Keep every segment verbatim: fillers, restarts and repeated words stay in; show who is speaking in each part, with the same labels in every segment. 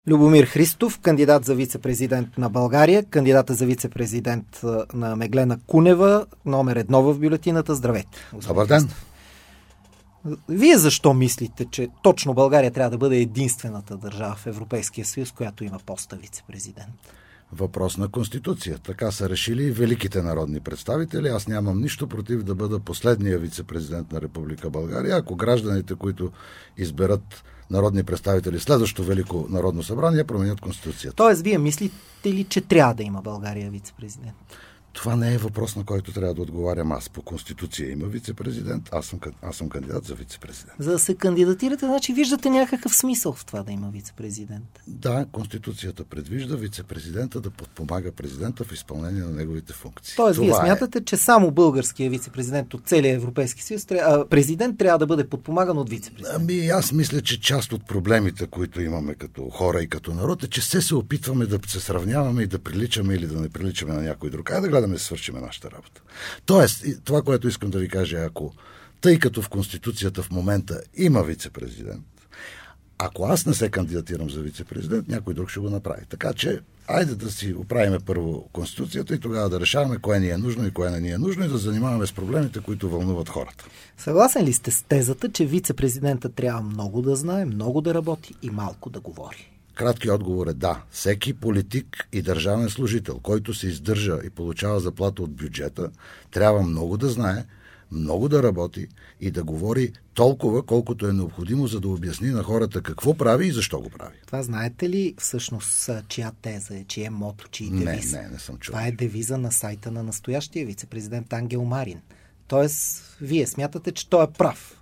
Speaker 1: Любомир Христов, кандидат за вице-президент на България, кандидата за вице-президент на Меглена Кунева, номер едно в бюлетината. Здравейте.
Speaker 2: Добър ден.
Speaker 1: Вие защо мислите, че точно България трябва да бъде единствената държава в Европейския съюз, която има поста вице-президент?
Speaker 2: Въпрос на Конституция. Така са решили и великите народни представители. Аз нямам нищо против да бъда последния вице-президент на Република България, ако гражданите, които изберат народни представители следващото Велико народно събрание, променят Конституцията.
Speaker 1: Тоест, вие мислите ли, че трябва да има България вице-президент?
Speaker 2: Това не е въпрос, на който трябва да отговарям аз. По Конституция има вице-президент, аз съм, аз съм кандидат за вице-президент.
Speaker 1: За да се кандидатирате, значи виждате някакъв смисъл в това да има вице-президент.
Speaker 2: Да, Конституцията предвижда вице-президента да подпомага президента в изпълнение на неговите функции.
Speaker 1: Тоест,
Speaker 2: това
Speaker 1: вие смятате,
Speaker 2: е...
Speaker 1: че само българският вице-президент от целия Европейски съюз, президент трябва да бъде подпомаган от вице-президент?
Speaker 2: Ами аз мисля, че част от проблемите, които имаме като хора и като народ, е, че все се опитваме да се сравняваме и да приличаме или да не приличаме на някой друг. Айде да гледаме да свършим нашата работа. Тоест, това, което искам да ви кажа, ако тъй като в Конституцията в момента има вице-президент, ако аз не се кандидатирам за вице-президент, някой друг ще го направи. Така че, айде да си оправиме първо Конституцията и тогава да решаваме кое ни е нужно и кое не ни е нужно и да занимаваме с проблемите, които вълнуват хората.
Speaker 1: Съгласен ли сте с тезата, че вице-президента трябва много да знае, много да работи и малко да говори?
Speaker 2: Краткият отговор е да. Всеки политик и държавен служител, който се издържа и получава заплата от бюджета, трябва много да знае, много да работи и да говори толкова, колкото е необходимо, за да обясни на хората какво прави и защо го прави.
Speaker 1: Това знаете ли всъщност чия теза е, чие мото, чий девиз?
Speaker 2: Не, не, не съм чул.
Speaker 1: Това е девиза на сайта на настоящия вице-президент Ангел Марин. Тоест, вие смятате, че той е прав.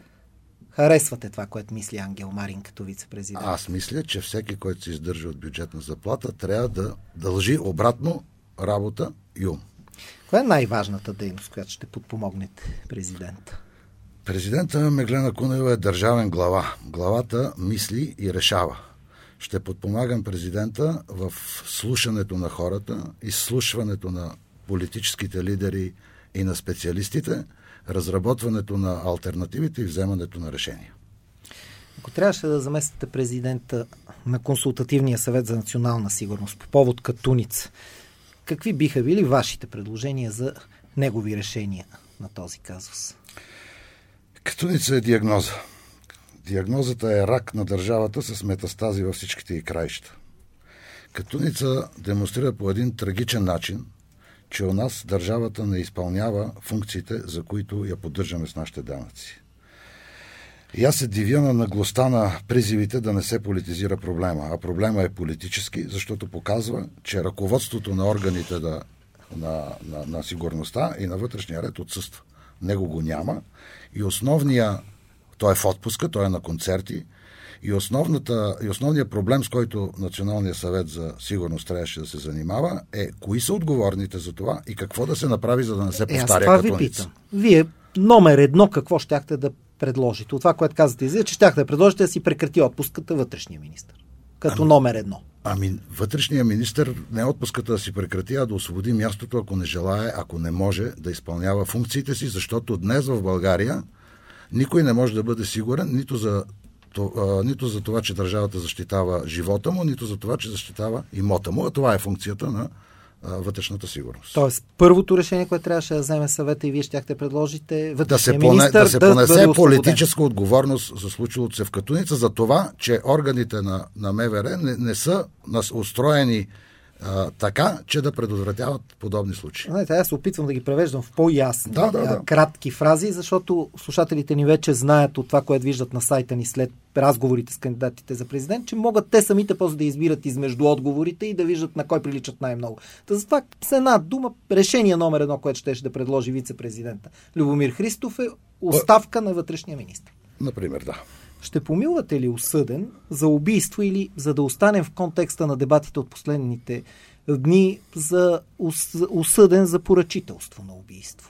Speaker 1: Харесвате това, което мисли Ангел Марин като вице-президент?
Speaker 2: Аз мисля, че всеки, който се издържа от бюджетна заплата, трябва да дължи обратно работа и ум.
Speaker 1: Коя е най-важната дейност, която ще подпомогнете президента?
Speaker 2: Президента Меглена Кунева е държавен глава. Главата мисли и решава. Ще подпомагам президента в слушането на хората, изслушването на политическите лидери и на специалистите, разработването на алтернативите и вземането на решения.
Speaker 1: Ако трябваше да заместите президента на Консултативния съвет за национална сигурност по повод Катуница, какви биха били вашите предложения за негови решения на този казус?
Speaker 2: Катуница е диагноза. Диагнозата е рак на държавата с метастази във всичките й краища. Катуница демонстрира по един трагичен начин, че у нас държавата не изпълнява функциите, за които я поддържаме с нашите данъци. И аз се дивя на наглостта на призивите да не се политизира проблема. А проблема е политически, защото показва, че ръководството на органите да, на, на, на сигурността и на вътрешния ред отсъства. Него го няма. И основния, той е в отпуска, той е на концерти, И, основната, и основният проблем, с който Националният съвет за сигурност трябваше да се занимава, е кои са отговорните за това и какво да се направи, за да не се повтаря
Speaker 1: е, Катуница. Ви питам. Вие номер едно какво щяхте да предложите? От това, което казвате излиза, че щяхте да предложите да си прекрати отпуската вътрешния министър. Като ами, номер едно.
Speaker 2: Ами вътрешният министър не е отпуската да си прекрати, а да освободи мястото, ако не желае, ако не може да изпълнява функциите си, защото днес в България никой не може да бъде сигурен нито за То, а, нито за това, че държавата защитава живота му, нито за това, че защитава имота му. А това е функцията на а, вътрешната сигурност.
Speaker 1: Тоест, първото решение, което трябваше да вземе съвета и вие щяхте предложите вътрешния
Speaker 2: да се,
Speaker 1: министър
Speaker 2: да се
Speaker 1: да
Speaker 2: понесе
Speaker 1: да
Speaker 2: политическа отговорност за случилото се в Катуница, за това, че органите на, на МВР не, не са устроени а, така, че да предотвратяват подобни случаи.
Speaker 1: Знаете, аз се опитвам да ги превеждам в по-ясни,
Speaker 2: да, да, да.
Speaker 1: кратки фрази, защото слушателите ни вече знаят от това, което виждат на сайта ни след разговорите с кандидатите за президент, че могат те самите после да избират измежду отговорите и да виждат на кой приличат най-много. Та затова с една дума, решение номер едно, което ще да предложи вице-президента Любомир Христов, е оставка на вътрешния министър.
Speaker 2: Например, да.
Speaker 1: Ще помилвате ли осъден за убийство или, за да останем в контекста на дебатите от последните дни, за осъден за поръчителство на убийство?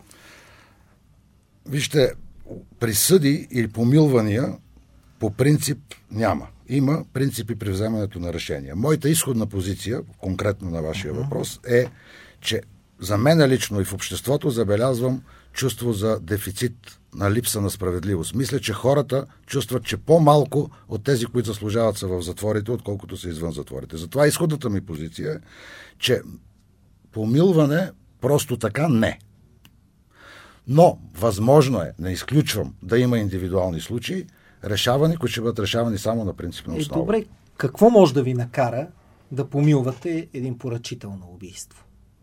Speaker 2: Вижте, присъди или помилвания по принцип няма. Има принципи при вземането на решения. Моята изходна позиция, конкретно на вашия въпрос, е, че за мен лично и в обществото забелязвам чувство за дефицит на липса на справедливост. Мисля, че хората чувстват, че по-малко от тези, които заслужават, са в затворите, отколкото са извън затворите. Затова изходната ми позиция е, че помилване просто така не. Но възможно е, не изключвам, да има индивидуални случаи, решавани, които ще бъдат решавани само на принципна основа.
Speaker 1: Е, добре, какво може да ви накара да помилвате един поръчител на убийство?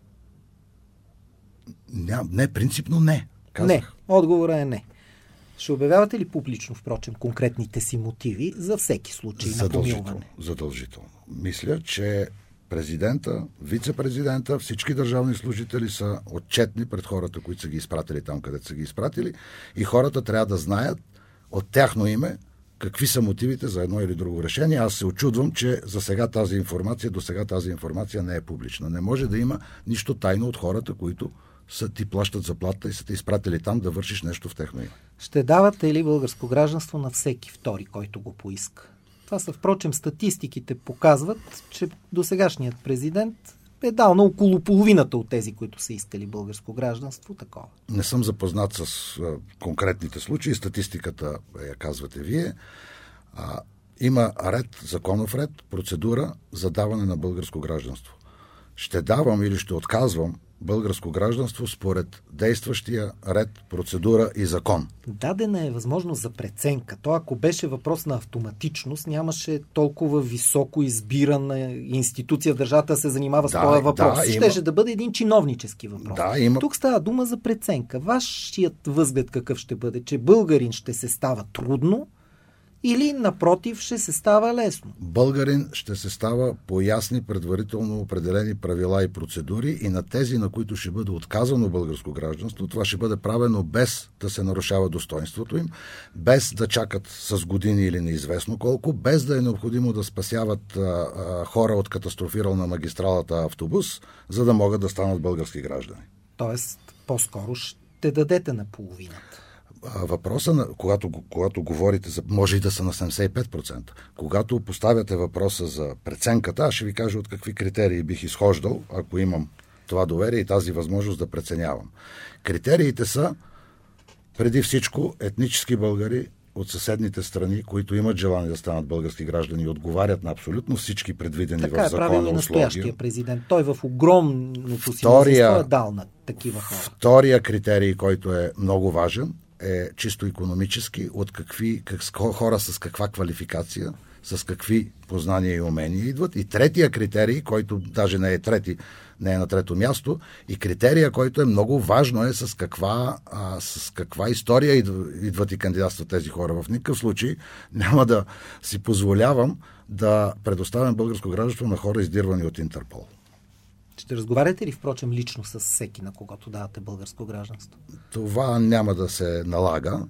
Speaker 2: Не, не принципно не. Казах.
Speaker 1: Не, отговорът е не. Ще обявявате ли публично, впрочем, конкретните си мотиви за всеки случай на помилване?
Speaker 2: Задължително. Мисля, че президента, вице-президента, всички държавни служители са отчетни пред хората, които са ги изпратили там, където са ги изпратили, и хората трябва да знаят от тяхно име какви са мотивите за едно или друго решение. Аз се очудвам, че за сега тази информация, до сега тази информация не е публична. Не може да има нищо тайно от хората, които са ти плащат заплата и са те изпратили там да вършиш нещо в техно име.
Speaker 1: Ще давате ли българско гражданство на всеки втори, който го поиска? Това са, впрочем, статистиките показват, че досегашният президент е дал на около половината от тези, които са искали българско гражданство, такова.
Speaker 2: Не съм запознат с а, конкретните случаи. Статистиката, я казвате вие. А, има ред, законов ред, процедура за даване на българско гражданство. Ще давам или ще отказвам българско гражданство според действащия ред, процедура и закон.
Speaker 1: Дадена е възможност за преценка. То, ако беше въпрос на автоматичност, нямаше толкова високо избирана институция в държавата да се занимава с
Speaker 2: да,
Speaker 1: този въпрос.
Speaker 2: Да,
Speaker 1: Щеше да бъде един чиновнически въпрос.
Speaker 2: Да, има...
Speaker 1: Тук става дума за преценка. Вашият възглед какъв ще бъде? Че българин ще се става трудно или, напротив, ще се става лесно?
Speaker 2: Българин ще се става по ясни, предварително определени правила и процедури, и на тези, на които ще бъде отказано българско гражданство, това ще бъде правено без да се нарушава достоинството им, без да чакат с години или неизвестно колко, без да е необходимо да спасяват а, а, хора от катастрофирал на магистралата автобус, за да могат да станат български граждани.
Speaker 1: Тоест, по-скоро ще дадете на половината.
Speaker 2: Въпроса, на, когато, когато говорите за, може и да са на седемдесет и пет процента, когато поставяте въпроса за преценката, аз ще ви кажа от какви критерии бих изхождал, ако имам това доверие и тази възможност да преценявам. Критериите са преди всичко етнически българи от съседните страни, които имат желание да станат български граждани и отговарят на абсолютно всички предвидени
Speaker 1: така
Speaker 2: в закона условия. Така е правил и
Speaker 1: настоящия президент. Той в огромното си
Speaker 2: втория,
Speaker 1: мнозинство е дал на такива хора.
Speaker 2: Втория критерий, който е много важен, е чисто икономически, от какви как, хора с каква квалификация, с какви познания и умения идват. И третия критерий, който даже не е трети, не е на трето място, и критерия, който е много важно, е с каква, а, с каква история идват и кандидатстват тези хора. В никакъв случай няма да си позволявам да предоставям българско гражданство на хора, издирвани от Интерпол.
Speaker 1: Ще разговаряте ли, впрочем, лично с всеки, на когото давате българско гражданство?
Speaker 2: Това няма да се налага,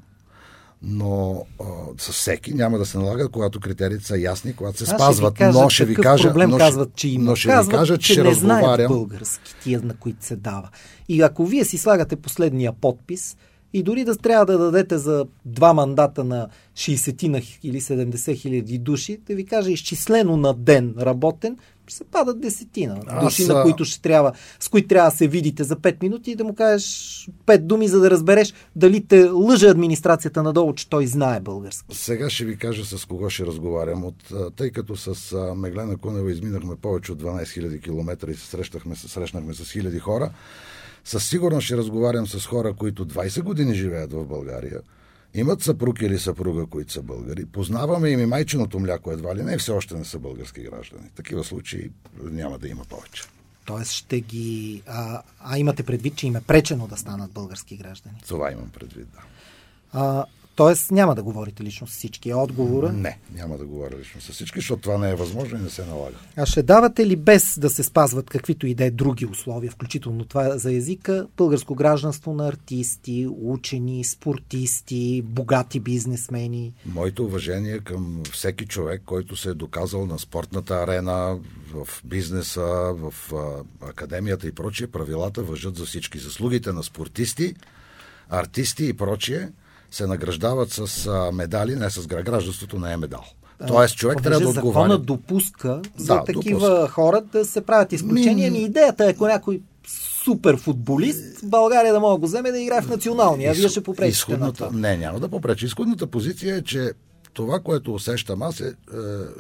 Speaker 2: но а, с всеки няма да се налага, когато критериите са ясни, когато се
Speaker 1: а,
Speaker 2: спазват.
Speaker 1: Ще
Speaker 2: но ще ви кажа,
Speaker 1: проблем
Speaker 2: но,
Speaker 1: казват, че има.
Speaker 2: Но ще
Speaker 1: казват,
Speaker 2: ви кажа, че,
Speaker 1: че не
Speaker 2: разговарям...
Speaker 1: знаят български, тия, на които се дава. И ако вие си слагате последния подпис и дори да трябва да дадете за два мандата на шейсет или седемдесет хиляди души, да ви кажа изчислено на ден работен, ще се падат десетина души, Аз... на които ще трябва, с които трябва да се видите за пет минути и да му кажеш пет думи, за да разбереш дали те лъже администрацията надолу, че той знае български.
Speaker 2: Сега ще ви кажа с кого ще разговарям. От, тъй като с Меглена Кунева изминахме повече от дванадесет хиляди километра и се срещнахме, се срещнахме с хиляди хора, със сигурност ще разговарям с хора, които двадесет години живеят в България, имат съпруг или съпруга, които са българи. Познаваме им и майчиното мляко едва ли не, все още не са български граждани. Такива случаи няма да има повече.
Speaker 1: Тоест ще ги... А, а имате предвид, че им е пречено да станат български граждани?
Speaker 2: Това имам предвид, да.
Speaker 1: А, тоест няма да говорите лично с всички. Отговора?
Speaker 2: Не, няма да говоря лично с всички, защото това не е възможно и не се налага.
Speaker 1: А ще давате ли без да се спазват каквито и да е други условия, включително това за езика, българско гражданство на артисти, учени, спортисти, богати бизнесмени?
Speaker 2: Моето уважение към всеки човек, който се е доказал на спортната арена, в бизнеса, в а, академията и прочие, правилата важат за всички. Заслугите на спортисти, артисти и прочие се награждават с а, медали, не с гражданството, не е медал. Тоест човек трябва да отговаря.
Speaker 1: Законът допуска за
Speaker 2: да,
Speaker 1: такива
Speaker 2: допуска.
Speaker 1: хора да се правят изключения. Ми... Идеята е, ако някой супер футболист, България да мога да го вземе да играе в националния. А вие ще попречите на това.
Speaker 2: Не, няма да попречи. Изходната позиция е, че това, което усещам аз е, е, е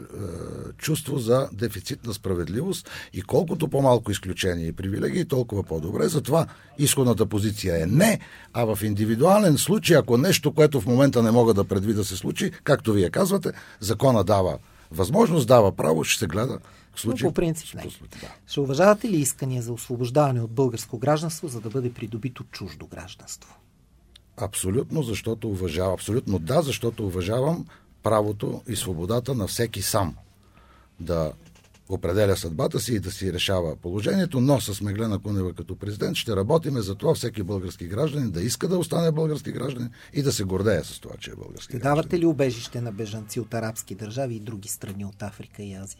Speaker 2: чувство за дефицит на справедливост и колкото по-малко изключения и привилегии, толкова по-добре. Затова изходната позиция е не, а в индивидуален случай, ако нещо, което в момента не мога да предвида се случи, както вие казвате, закона дава възможност, дава право, ще се гледа в случай.
Speaker 1: Но по принцип не.
Speaker 2: Да.
Speaker 1: Ще уважавате ли искания за освобождаване от българско гражданство, за да бъде придобито чуждо гражданство?
Speaker 2: Абсолютно, защото уважавам. Абсолютно да, защото уважавам правото и свободата на всеки сам да определя съдбата си и да си решава положението, но с Меглена Кунева като президент ще работиме за това всеки български гражданин да иска да остане български гражданин и да се гордее с това, че е български
Speaker 1: ще
Speaker 2: гражданин.
Speaker 1: Давате ли убежище на бежанци от арабски държави и други страни от Африка и Азия?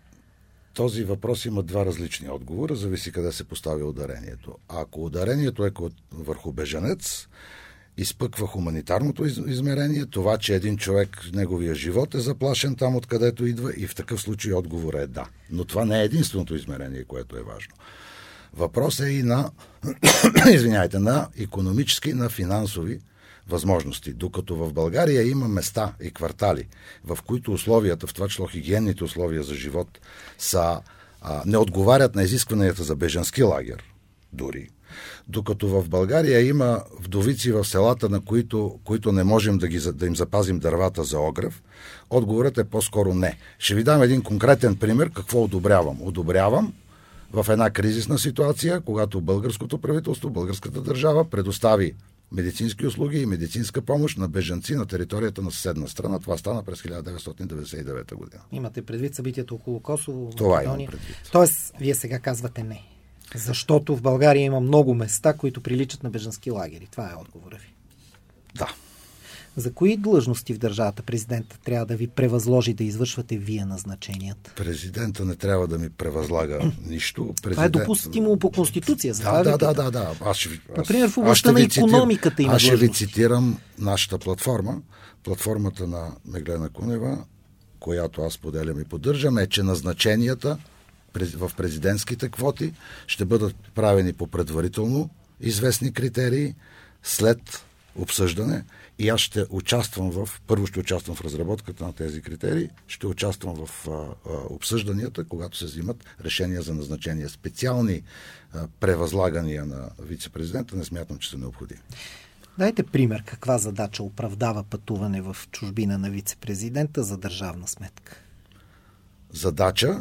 Speaker 2: Този въпрос има два различни отговора, зависи къде се поставя ударението. Ако ударението е върху бежанец, изпъква хуманитарното измерение, това, че един човек, неговия живот е заплашен там, откъдето идва, и в такъв случай отговор е да. Но това не е единственото измерение, което е важно. Въпрос е и на, извиняйте, на икономически, на финансови възможности. Докато в България има места и квартали, в които условията, в това число хигиенните условия за живот, са, а, не отговарят на изискванията за бежански лагер, дори. Докато в България има вдовици в селата, на които, които не можем да, ги, да им запазим дървата за огрев, отговорът е по-скоро не. Ще ви дам един конкретен пример какво одобрявам. Одобрявам в една кризисна ситуация, когато българското правителство, българската държава предостави медицински услуги и медицинска помощ на бежанци на територията на съседна страна. Това стана през хиляда деветстотин деветдесет и девета година.
Speaker 1: Имате предвид събитието около Косово?
Speaker 2: Това имам предвид.
Speaker 1: Тоест, вие сега казвате не. Защото в България има много места, които приличат на бежански лагери. Това е отговора ви.
Speaker 2: Да.
Speaker 1: За кои длъжности в държавата президента трябва да ви превъзложи да извършвате вие назначенията?
Speaker 2: Президента не трябва да ми превъзлага нищо. Президент...
Speaker 1: Това е допустимо по Конституция. За
Speaker 2: да, да, да, да, да. Аз ще, аз,
Speaker 1: Например, в областта на икономиката има
Speaker 2: Аз ще
Speaker 1: длъжности.
Speaker 2: ви цитирам нашата платформа. Платформата на Меглена Кунева, която аз поделям и поддържам, е, че назначенията в президентските квоти ще бъдат правени по предварително известни критерии, след обсъждане, и аз ще участвам в, първо ще участвам в разработката на тези критерии, ще участвам в а, а, обсъжданията, когато се взимат решения за назначение. Специални а, превъзлагания на вице-президента не смятам, че са необходими.
Speaker 1: Дайте пример каква задача оправдава пътуване в чужбина на вице-президента за държавна сметка.
Speaker 2: Задача,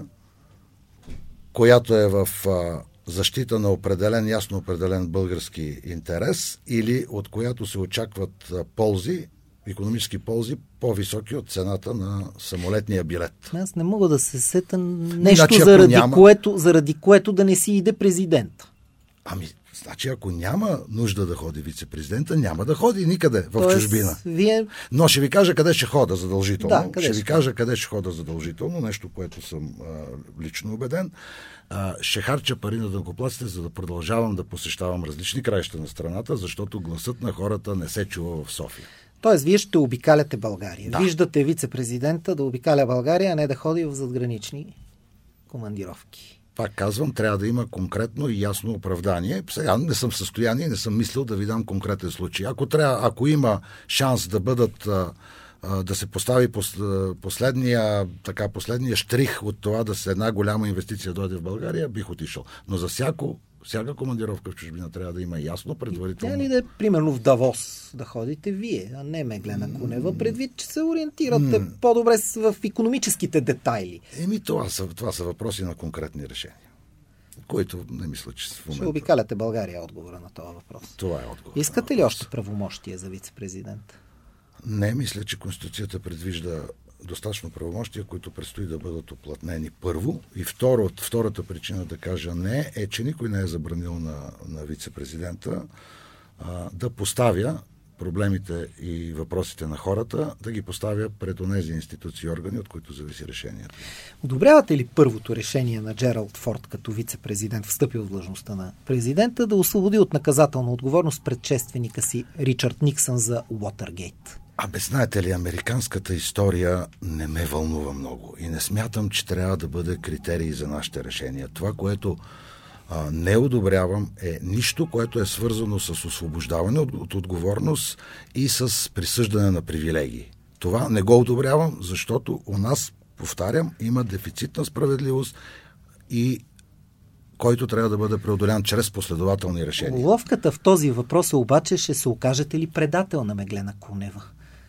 Speaker 2: която е в а, защита на определен, ясно определен български интерес, или от която се очакват а, ползи, икономически ползи, по-високи от цената на самолетния билет.
Speaker 1: Аз не мога да се сета нещо,
Speaker 2: Иначе,
Speaker 1: заради,
Speaker 2: няма...
Speaker 1: което, заради което да не си иде президент.
Speaker 2: Ами, значи, ако няма нужда да ходи вице-президента, няма да ходи никъде в
Speaker 1: Тоест,
Speaker 2: чужбина.
Speaker 1: Вие...
Speaker 2: Но ще ви кажа къде ще хода задължително.
Speaker 1: Да, къде
Speaker 2: ще
Speaker 1: ще
Speaker 2: ви кажа къде ще хода задължително, нещо, което съм а, лично убеден. А, ще харча пари на данъкоплатците, за да продължавам да посещавам различни краища на страната, защото гласът на хората не се чува в София.
Speaker 1: Тоест, вие ще обикаляте България.
Speaker 2: Да.
Speaker 1: Виждате вице-президента да обикаля България, а не да ходи в задгранични командировки.
Speaker 2: Пак казвам, трябва да има конкретно и ясно оправдание. Сега не съм в състояние, не съм мислил да ви дам конкретен случай. Ако, трябва, ако има шанс да бъдат, да се постави последния, така, последния штрих от това да се една голяма инвестиция дойде в България, бих отишъл. Но за всяко, всяка командировка в чужбина трябва да има ясно предварително.
Speaker 1: Тя ли да е, примерно в Давос да ходите вие, а не Меглена Кунева, предвид, че се ориентирате mm. по-добре в икономическите детайли?
Speaker 2: Еми, това са, това са въпроси на конкретни решения, които не мисля, че в момента...
Speaker 1: Ще обикаляте България, отговора на този въпрос.
Speaker 2: Това е отговор.
Speaker 1: Искате ли още правомощия за вице-президент?
Speaker 2: Не, мисля, че Конституцията предвижда достатъчно правомощия, които предстои да бъдат оплътнени първо. И второ, втората причина да кажа не е, че никой не е забранил на, на вице-президента а, да поставя проблемите и въпросите на хората, да ги поставя пред онези институции и органи, от които зависи решението.
Speaker 1: Одобрявате ли първото решение на Джералд Форд като вице-президент, встъпил в длъжността на президента, да освободи от наказателна отговорност предшественика си Ричард Никсън за Уотъргейт?
Speaker 2: Абе, знаете ли, американската история не ме вълнува много и не смятам, че трябва да бъде критерий за нашите решения. Това, което а, не одобрявам е нищо, което е свързано с освобождаване от, от отговорност и с присъждане на привилегии. Това не го одобрявам, защото у нас, повтарям, има дефицит на справедливост и който трябва да бъде преодолян чрез последователни решения.
Speaker 1: Ловката в този въпрос е обаче, ще се окажете ли предател на Меглена Кунева?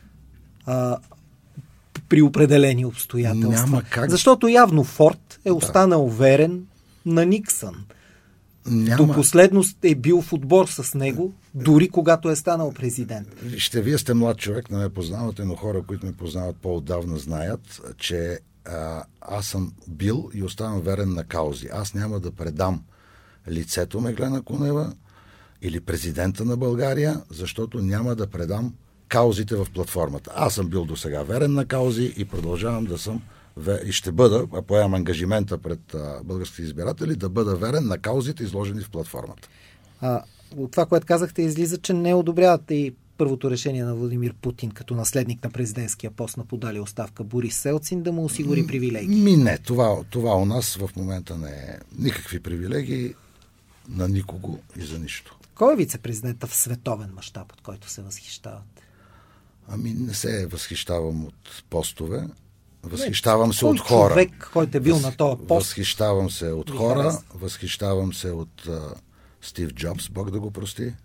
Speaker 1: А, при определени обстоятелства.
Speaker 2: Няма как.
Speaker 1: Защото явно Форд е останал да. верен на Никсън.
Speaker 2: Няма.
Speaker 1: До последност е бил в отбор с него, дори когато е станал президент.
Speaker 2: Ще вие сте млад човек, не ме познавате, но хора, които ме познават по-отдавна, знаят, че а, аз съм бил и оставам верен на каузи. Аз няма да предам лицето Меглена Кунева или президента на България, защото няма да предам каузите в платформата. Аз съм бил досега верен на каузи и продължавам да съм и ще бъда, а поемам ангажимента пред а, българските избиратели, да бъда верен на каузите, изложени в платформата.
Speaker 1: А, от това, което казахте, излиза, че не одобрявате и първото решение на Владимир Путин като наследник на президентския пост на подали оставка Борис Елцин да му осигури привилегии.
Speaker 2: Ми не, това, това у нас в момента не е никакви привилегии на никого и за нищо.
Speaker 1: Кой е вице-президента в световен мащаб, от който се възхищавате?
Speaker 2: Ами не се възхищавам от постове. Възхищавам
Speaker 1: не,
Speaker 2: се от хора.
Speaker 1: Човек, който е бил
Speaker 2: Въз,
Speaker 1: на този пост.
Speaker 2: Възхищавам се от хора, възхищавам се от а, Стив Джобс, Бог да го прости,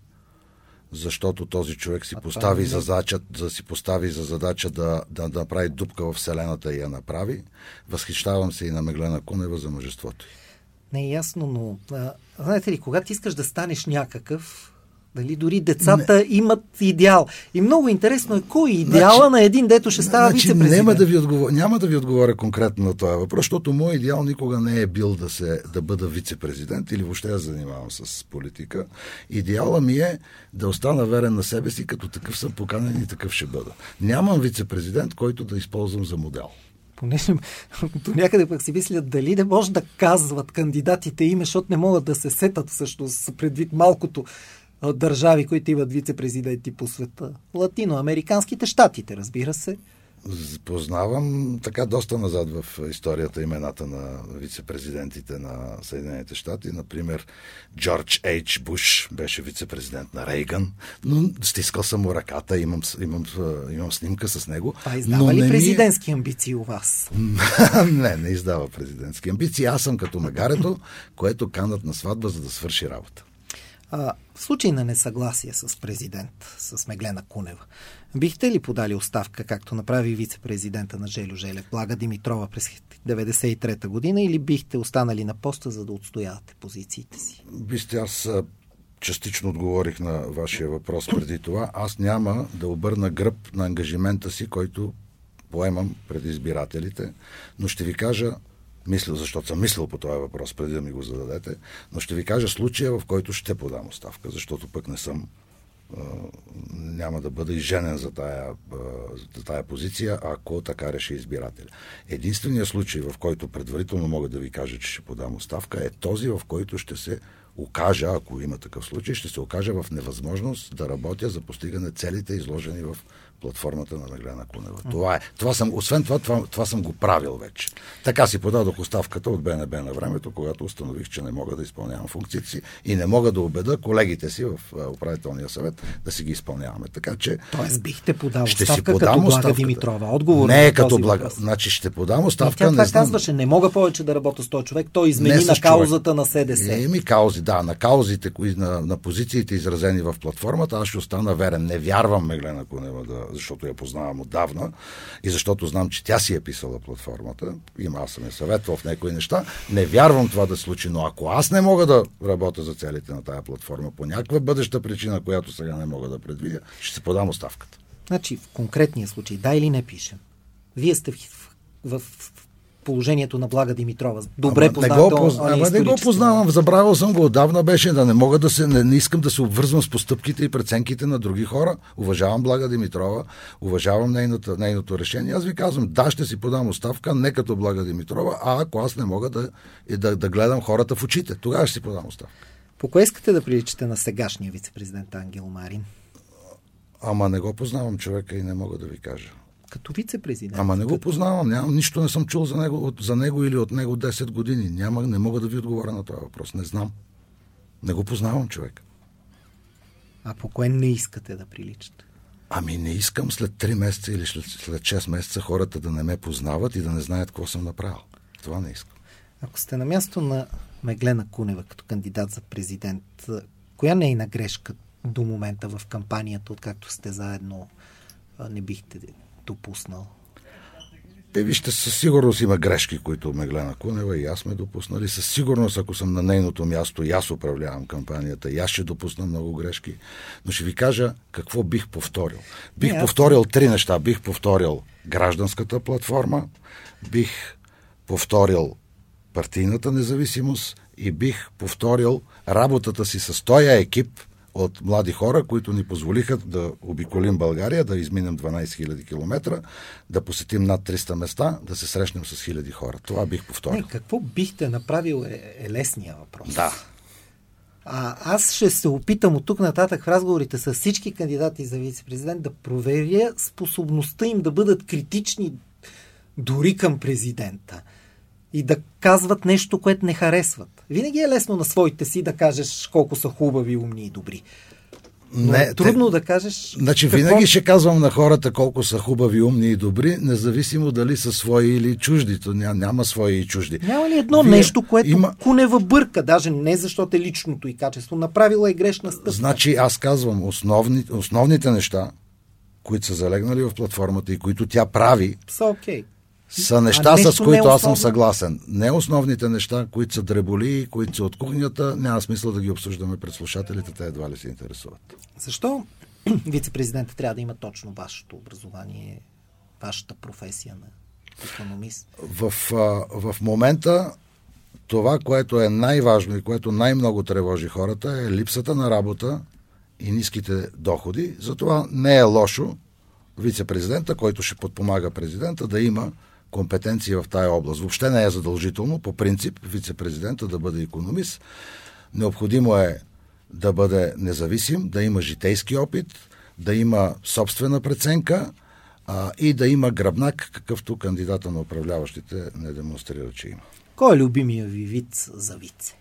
Speaker 2: защото този човек си, постави, за задача, да си постави за задача да, да, да направи дупка в Вселената и я направи. Възхищавам се и на Меглена Кунева за мъжеството й.
Speaker 1: Не е ясно, но а, знаете ли, когато искаш да станеш някакъв, дали дори децата не. имат идеал. И много интересно е кой е идеала значи, на един, дето ще става
Speaker 2: значи,
Speaker 1: вице-президент.
Speaker 2: Няма да, ви отговор... няма да ви отговоря конкретно на този въпрос, защото мой идеал никога не е бил да, се, да бъда вице-президент или въобще да занимавам с политика. Идеала ми е да остана верен на себе си, като такъв съм поканен и такъв ще бъда. Нямам вице-президент, който да използвам за модел.
Speaker 1: Понеже до някъде пък си мислят дали не може да казват кандидатите име, защото не могат да се сетат всъщност предвид малкото държави, които имат вице-президенти по света. Латиноамериканските щатите, разбира се.
Speaker 2: Познавам така доста назад в историята имената на вице-президентите на Съединените щати. Например, Джордж Ейч Буш беше вице-президент на Рейган, но стискал съм му ръката, имам, имам, имам снимка с него.
Speaker 1: А издава ли президентски амбиции у вас?
Speaker 2: Не, не издава президентски амбиции. Аз съм като магарето, което канат на сватба, за да свърши работа.
Speaker 1: А, в случай на несъгласие с президент, с Меглена Кунева, бихте ли подали оставка, както направи вице-президента на Жельо Желев, Блага Димитрова през деветдесет и трета година, или бихте останали на поста, за да отстоявате позициите си?
Speaker 2: Вижте, аз частично отговорих на вашия въпрос преди това. Аз няма да обърна гръб на ангажимента си, който поемам пред избирателите, но ще ви кажа, мисля, защото съм мислил по този въпрос, преди да ми го зададете, но ще ви кажа случая, в който ще подам оставка, защото пък не съм, а, няма да бъда изженен за тая, а, за тая позиция, ако така реши избирателя. Единственият случай, в който предварително мога да ви кажа, че ще подам оставка, е този, в който ще се окажа, ако има такъв случай, ще се окажа в невъзможност да работя за постигане целите, изложени в платформата на Меглена Кунева. Това е. Това съм, освен това, това, това съм го правил вече. Така си подадох оставката от БНБ на времето, когато установих, че не мога да изпълнявам функциите си и не мога да убеда колегите си в управителния съвет да си ги изпълняваме. Така че...
Speaker 1: Тоест бихте подал
Speaker 2: ще
Speaker 1: оставка
Speaker 2: си подам
Speaker 1: като Блага
Speaker 2: оставката.
Speaker 1: Димитрова. Отговор
Speaker 2: не е
Speaker 1: на
Speaker 2: като
Speaker 1: този
Speaker 2: Блага.
Speaker 1: въпрос.
Speaker 2: Значи ще подам оставка.
Speaker 1: Тя
Speaker 2: не
Speaker 1: това
Speaker 2: знам...
Speaker 1: казваше, не мога повече да работя с този човек. Той измени на каузата човек. На СДС.
Speaker 2: Не ми каузи, да, на каузите, на, на позициите изразени в платформата, аз ще остана верен. Не вярвам Меглена Кунева, да, защото я познавам отдавна и защото знам, че тя си е писала платформата. Има, аз съм я съветвал в някои неща. Не вярвам това да се случи, но ако аз не мога да работя за целите на тая платформа по някаква бъдеща причина, която сега не мога да предвидя, ще се подам оставката.
Speaker 1: Значи, в конкретния случай, да или не пишем, вие сте в, в, в положението на Блага Димитрова. Добре познавам.
Speaker 2: Позна... Ама не го познавам, забравил съм го отдавна, беше да не мога да се, не, не искам да се обвързвам с постъпките и преценките на други хора. Уважавам Блага Димитрова, уважавам нейното, нейното решение. Аз ви казвам, да, ще си подам оставка, не като Блага Димитрова, а ако аз не мога да, да, да гледам хората в очите, тогава ще си подам оставка.
Speaker 1: По кое искате да приличате на сегашния вице-президент Ангел Марин?
Speaker 2: Ама не го познавам човека и не мога да ви кажа.
Speaker 1: Като вице-президент.
Speaker 2: Ама не го познавам, нямам, нищо не съм чул за него, от, за него или от него десет години. Няма, не мога да ви отговоря на този въпрос, не знам. Не го познавам човек.
Speaker 1: А по кое не искате да приличате?
Speaker 2: Ами не искам след три месеца или след шест месеца хората да не ме познават и да не знаят какво съм направил. Това не искам.
Speaker 1: Ако сте на място на Меглена Кунева като кандидат за президент, коя нейна грешка до момента в кампанията, откакто сте заедно, не бихте допуснал?
Speaker 2: Те вижте, със сигурност има грешки, които Меглена Кунева и аз сме допуснали. Със сигурност, ако съм на нейното място и аз управлявам кампанията, и аз ще допусна много грешки. Но ще ви кажа какво бих повторил. Бих Не, повторил три неща. Бих повторил гражданската платформа, бих повторил партийната независимост и бих повторил работата си с този екип от млади хора, които ни позволиха да обиколим България, да изминем дванайсет хиляди километра, да посетим над триста места, да се срещнем с хиляди хора. Това бих повторил.
Speaker 1: Не, какво бихте направил е, е лесния въпрос.
Speaker 2: Да.
Speaker 1: А, аз ще се опитам от тук нататък в разговорите с всички кандидати за вице-президент да проверя способността им да бъдат критични дори към президента и да казват нещо, което не харесват. Винаги е лесно на своите си да кажеш колко са хубави, умни и добри. Но не, е трудно те... да кажеш...
Speaker 2: Значи какво... винаги ще казвам на хората колко са хубави, умни и добри, независимо дали са свои или чужди. То ня, няма свои и чужди.
Speaker 1: Няма ли едно Вие... нещо, което има... Кунева бърка, даже не защото е личното и качество, направила е грешна стъпка?
Speaker 2: Значи аз казвам основни, основните неща, които са залегнали в платформата и които тя прави,
Speaker 1: са окей. Okay.
Speaker 2: Са неща, с които аз съм съгласен. Не основните неща, които са дреболи, които са от кухнята, няма смисъл да ги обсъждаме пред слушателите, те едва ли се интересуват.
Speaker 1: Защо вице-президентът трябва да има точно вашето образование, вашата професия на икономист?
Speaker 2: В, в момента това, което е най-важно и което най-много тревожи хората, е липсата на работа и ниските доходи. Затова не е лошо вице-президента, който ще подпомага президента, да има компетенции в тая област. Въобще не е задължително, по принцип, вице-президента да бъде икономист. Необходимо е да бъде независим, да има житейски опит, да има собствена преценка а, и да има гръбнак, какъвто кандидата на управляващите не демонстрира, че има.
Speaker 1: Кой е любимия ви виц за вице?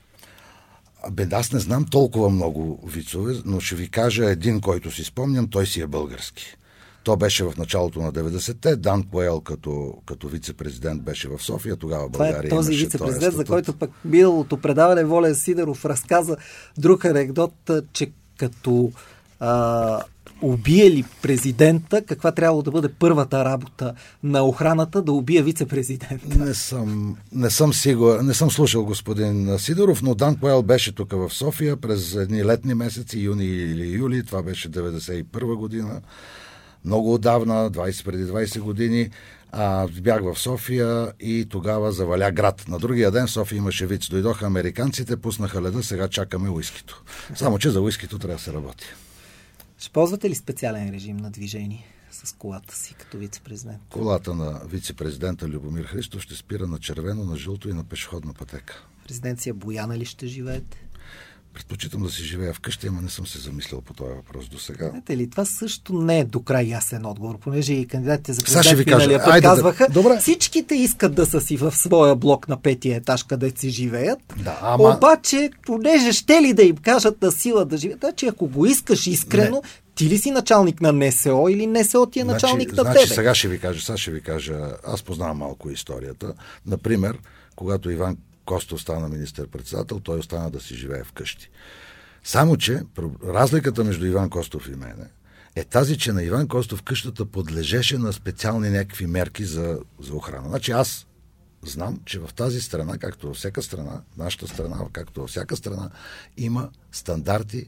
Speaker 2: Бе, аз не знам толкова много вицове, но ще ви кажа един, който си спомням, той си е български. То беше в началото на деветдесетте. Дан Поел като, като вице-президент беше в София. Тогава България
Speaker 1: това е този вице-президент, за който пък билото предаване Волен Сидеров разказа друг анекдот, че като а, убиели президента, каква трябвало да бъде първата работа на охраната да убие вице-президента.
Speaker 2: Не съм, не съм сигурен, не съм слушал господин Сидеров, но Дан Поел беше тук в София през едни летни месеци, юни или юли. Това беше деветдесет и първа година. Много отдавна, двайсет преди двайсет години, а, бях в София и тогава заваля град. На другия ден в София имаше виц. Дойдоха американците, пуснаха леда, сега чакаме уискито. Само че за уискито трябва да се работи.
Speaker 1: Ще ползвате ли специален режим на движение с колата си като вице-президент?
Speaker 2: Колата на вице-президента Любомир Христов ще спира на червено, на жълто и на пешеходна пътека.
Speaker 1: В резиденция Бояна ли ще живеете?
Speaker 2: Предпочитам да си живея вкъщи, ама не съм се замислял по този въпрос до сега.
Speaker 1: Знаете ли, това също не е до край ясен отговор, понеже и кандидатите за президент миналия път казваха, да... всичките искат да са си в своя блок на петия етаж, където си живеят, да, ама... обаче, понеже ще ли да им кажат на сила да живеят, значи ако го искаш искрено, не. Ти ли си началник на НСО или НСО ти е
Speaker 2: значи,
Speaker 1: началник на
Speaker 2: значи,
Speaker 1: тебе?
Speaker 2: Сега ще ви кажа, сега ще ви кажа, аз познавам малко историята. Например, когато Иван Костов стана министър-председател, той остана да си живее вкъщи. Само, че разликата между Иван Костов и мене е тази, че на Иван Костов къщата подлежеше на специални някакви мерки за, за охрана. Значи аз знам, че в тази страна, както във всяка страна, нашата страна, както във всяка страна, има стандарти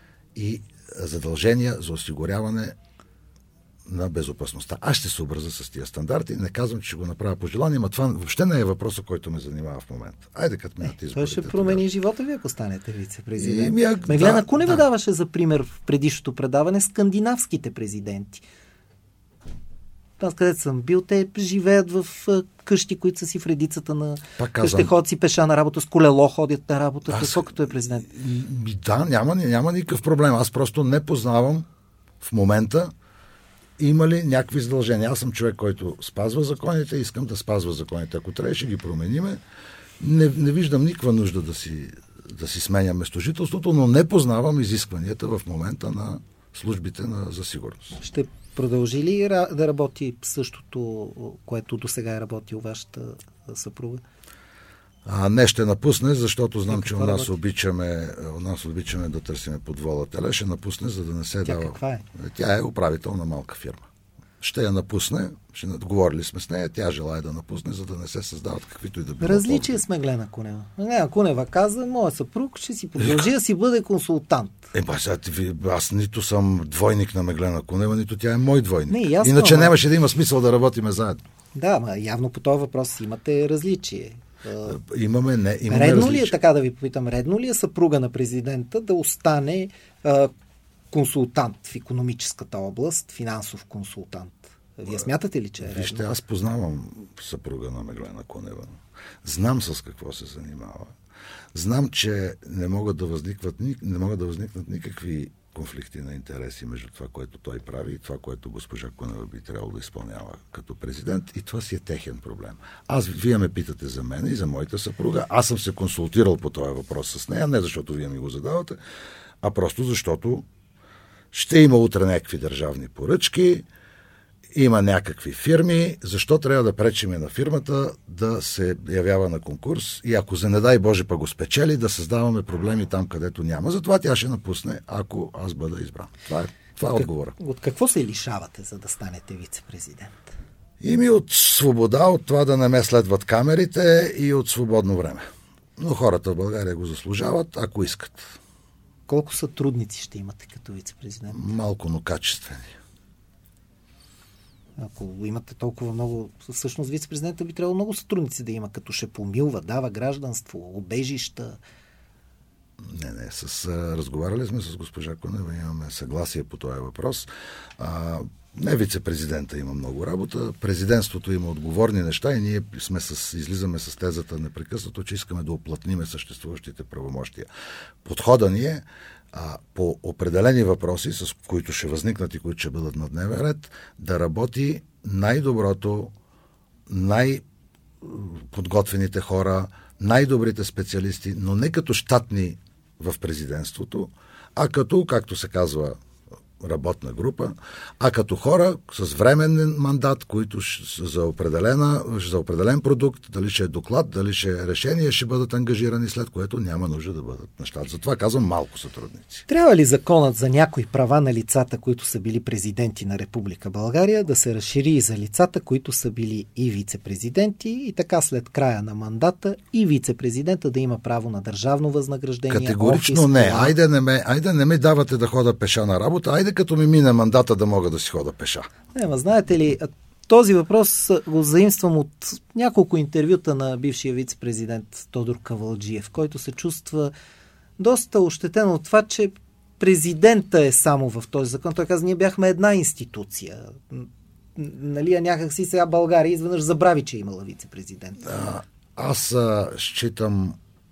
Speaker 2: и задължения за осигуряване на безопасността. Аз ще се образа с тия стандарти. Не казвам, че ще го направя по желание, но това въобще не е въпросът, който ме занимава в момента. Айде като минат изборите.
Speaker 1: Той ще промени тогава живота ви, ако станете вице-президент.
Speaker 2: Ми, а...
Speaker 1: Меглена
Speaker 2: да,
Speaker 1: Кунева
Speaker 2: да.
Speaker 1: даваше за пример в предишното предаване скандинавските президенти. Там, където съм бил, те живеят в къщи, които са си в редицата на къщи, ходят си пеша на работа, с колело ходят на работа, Аз... какво като е президент.
Speaker 2: Да, няма, няма никакъв проблем. Аз просто не познавам в момента има ли някакви задължения. Аз съм човек, който спазва законите, искам да спазва законите. Ако трябва, ще ги промениме. Не, не виждам никаква нужда да си да си сменя местожителството, но не познавам изискванията в момента на службите на, за сигурност.
Speaker 1: Ще продължи ли да работи същото, което до сега е работил вашата съпруга?
Speaker 2: А, не ще напусне, защото знам, че у нас, обичаме, у нас обичаме да търсиме под вола теле. Ще напусне, за да не се
Speaker 1: Тя
Speaker 2: дава...
Speaker 1: каква е?
Speaker 2: Тя е управител на малка фирма. Ще я напусне, ще говорили сме с нея, тя желая да напусне, за да не се създават каквито и да било.
Speaker 1: Различие с Меглена Кунева. Меглена Кунева каза, моя съпруг ще си продължи да си бъде консултант.
Speaker 2: Е, ба, сега, аз нито съм двойник на Меглена Кунева, нито тя е мой двойник.
Speaker 1: Не, ясно,
Speaker 2: Иначе
Speaker 1: ама...
Speaker 2: нямаше да има смисъл да работиме заедно.
Speaker 1: Да, ма явно по този въпрос имате различие.
Speaker 2: Имаме, не, имаме
Speaker 1: редно
Speaker 2: различие.
Speaker 1: ли е, така да ви попитам, редно ли е съпруга на президента да остане а, консултант в икономическата област, финансов консултант? Вие смятате ли, че е редно?
Speaker 2: Вижте, аз познавам съпруга на Меглена Кунева. Знам с какво се занимава. Знам, че не могат да възникват, не могат да възникнат никакви конфликти на интереси между това, което той прави и това, което госпожа Кунева би трябвало да изпълнява като президент. И това си е техен проблем. Аз, вие ме питате за мен и за моята съпруга. Аз съм се консултирал по този въпрос с нея, не защото вие ми го задавате, а просто защото ще има утре някакви държавни поръчки, има някакви фирми, защо трябва да пречиме на фирмата да се явява на конкурс и ако за не дай Боже па го спечели, да създаваме проблеми там, където няма. Затова тя ще напусне, ако аз бъда избран. Това е, това е
Speaker 1: от
Speaker 2: отговора.
Speaker 1: От какво се лишавате, за да станете вице-президент?
Speaker 2: И ми от свобода, от това да не ме следват камерите и от свободно време. Но хората в България го заслужават, ако искат.
Speaker 1: Колко сътрудници ще имате като вице-президент?
Speaker 2: Малко, но качествени.
Speaker 1: Ако имате толкова много, всъщност вице-президента би трябвало много сътрудници да има, като ще помилва, дава гражданство, убежища.
Speaker 2: Не, не, с, а, разговаряли сме с госпожа Кунева, имаме съгласие по този въпрос. А, не вице-президента има много работа, президентството има отговорни неща и ние сме с, излизаме с тезата непрекъснато, че искаме да оплътниме съществуващите правомощия. Подхода ни е а, по определени въпроси, с които ще възникнат и които ще бъдат на дневен ред, да работи най-доброто, най-подготвените хора, най-добрите специалисти, но не като щатни в президентството, а като, както се казва, работна група, а като хора с временен мандат, които за, определена, за определен продукт, дали ще е доклад, дали ще е решение, ще бъдат ангажирани, след което няма нужда да бъдат нещата. Затова казвам малко сътрудници.
Speaker 1: Трябва ли законът за някои права на лицата, които са били президенти на Република България, да се разшири и за лицата, които са били и вице-президенти, и така след края на мандата и вице-президента да има право на държавно възнаграждение?
Speaker 2: Категорично
Speaker 1: офис,
Speaker 2: не. Айде не, ме, айде не ме давате да хода пеша на работа, айде като ми мине мандата да мога да си хода пеша.
Speaker 1: Не, ма знаете ли, този въпрос го заимствам от няколко интервюта на бившия вице-президент Тодор Кавалджиев, който се чувства доста ощетен от това, че президента е само в този закон. Той каза, ние бяхме една институция. Нали, а някак си сега България изведнъж забрави, че е имала вице-президент.
Speaker 2: А, аз а, считам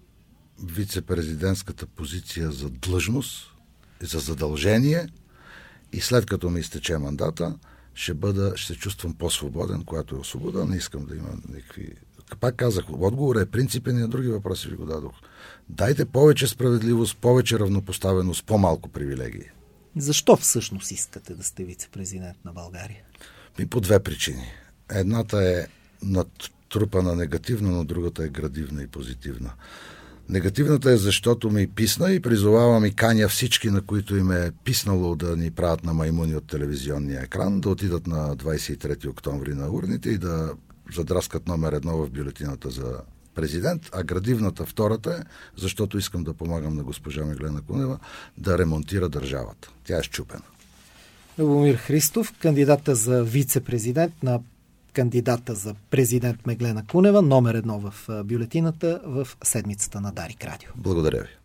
Speaker 2: вице-президентската позиция за длъжност, за задължение и след като ми изтече мандата, ще бъда, ще се чувствам по-свободен, когато е свобода. Не искам да има никакви... Пак казах, отговорът е принципен и на други въпроси ви го дадох. Дайте повече справедливост, повече равнопоставеност, по-малко привилегии.
Speaker 1: Защо всъщност искате да сте вице-президент на България?
Speaker 2: И по две причини. Едната е натрупана негативна, но другата е градивна и позитивна. Негативната е, защото ми писна и призовавам и каня всички, на които им е писнало да ни правят на маймуни от телевизионния екран, да отидат на двадесет и трети октомври на урните и да задраскат номер едно в бюлетината за президент, а градивната втората е, защото искам да помагам на госпожа Меглена Кунева да ремонтира държавата. Тя е счупена.
Speaker 1: Любомир Христов, кандидата за вице-президент на кандидата за президент Меглена Кунева, номер едно в бюлетината в седмицата на Дарик Радио.
Speaker 2: Благодаря ви.